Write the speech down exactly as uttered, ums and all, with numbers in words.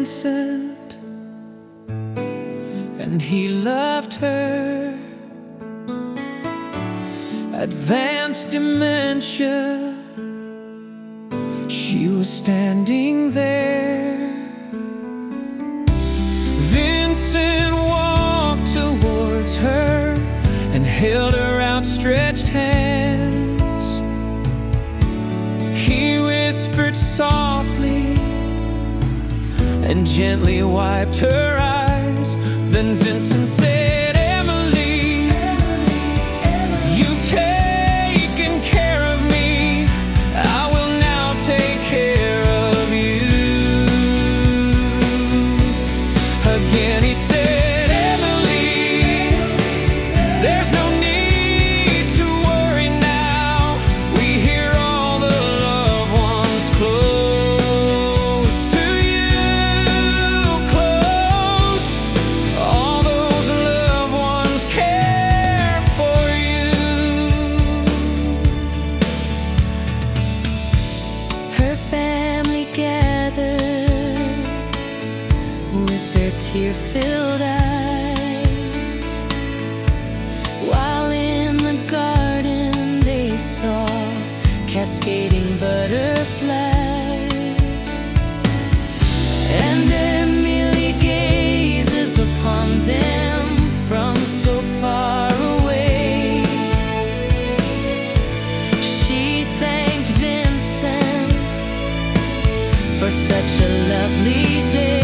Vincent, and he loved her. Advanced dementia, she was standing there. Vincent walked towards her and held her outstretched hands. He whispered softly and gently wiped her eyes. Then Vincent said, "Emily, you've taken care of me. I will now take care of you." Again he said, "Emily, there's no need to worry now. We hear all the loved ones close to you, close. All those loved ones care for you." Her family gathered with their tear-filled eyes, while in the garden they saw cascading butterflies. And Emily gazes upon them from so far away. She thanked Vincent for such a lovely day.